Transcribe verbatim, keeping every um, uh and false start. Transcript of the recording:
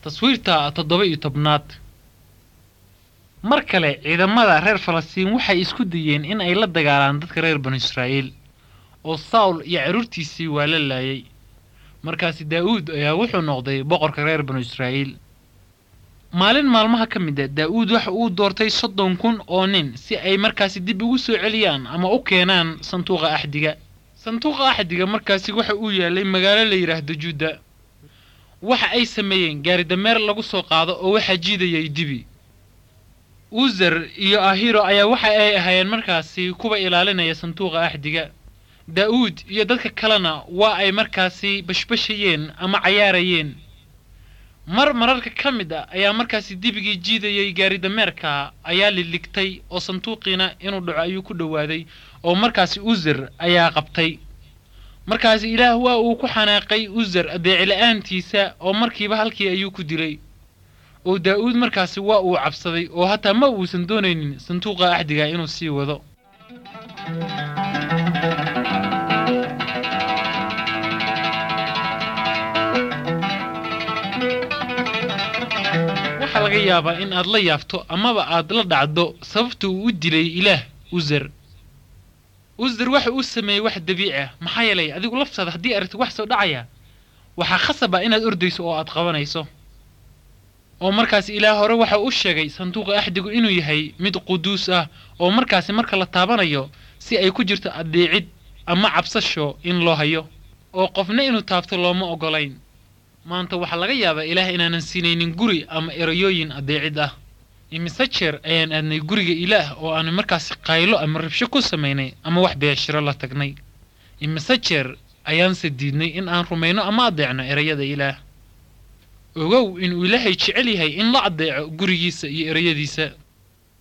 تصويرتا تضبي تبنات مركلة إذا ماذا رير فلسطين وحي isku dayeen in ay la dagaalaan dadka reer Bani Israa'iil oo Saul iyo carruurtiisii waa la laayay markaas Daawud ayaa wuxuu noqday boqorka reer Bani Israa'iil maalin maalmaha ka mid ah Daawud waxa uu doortay soddon kun oo nin si ay markaas dib ugu soo celiyaan ama u keenaan sanduuqa axdiga sanduuqa axdiga markaas waxa uu yaalay magaalo la yiraahdo Juda waxa ay sameeyeen gaari dameer lagu soo qaado oo waxa jiidayay dibi Uzer iyo Ahiro ayaa waxa ay ahaayeen markaasi kuwa ilaalinaya sanduuqa axdiga Daawud iyo dadka kalena waa ay markaasi bashbashayeen ama cayaarayeen mar mararka kamid ah ayaa markaasi dibigii jiidayay gaari dameerka ayaa liligtay oo sanduuqina inuu dhaco ayuu ku dhawaaday oo markaasi Uzer ayaa qabtay markaasi Ilaah waa uu ku xanaaqay Uzer adeec la'aantiisa oo markiiba halkii ayuu ku dilay oo Daawud markaasi waa uu cabsaday oo hatta ma uusan doonaynin sanduuqa axdiga inuu sii wado waxa laga yaabaa in aad la yaafto amaba aad la dhacdo sababta uu u dilay Ilaah Uzer Uzer waxa uu sameeyay wax dabiici ah maxaa yeelay adigu laftaada hadii aragto wax soo dhacaya waxa khasaba inaad ordayso oo aad qabanayso oo markaas Ilaah hore waxa uu sheegay sanduuqa axdigu inuu yahay mid quduus ah oo markaas marka la taabanayo si ay ku jirto adeecid ama cabsasho in loo hayo oo qofna inuu taabto looma ogolayn maanta waxa laga yaabaa Ilaah inaanan siinaynin guri ama erayooyin adeecid ah imise jeer ayaan aadnay guriga Ilaah oo aan markaas qaylo ama rabsho ku sameynay ama wax beeshiro la tagnay imise jeer ayaan sadiidnay in aan rumayno ama adeecno erayada Ilaah ogow in Ilaahay jecel yahay in la adeeco gurigiisa iyo erayadiisa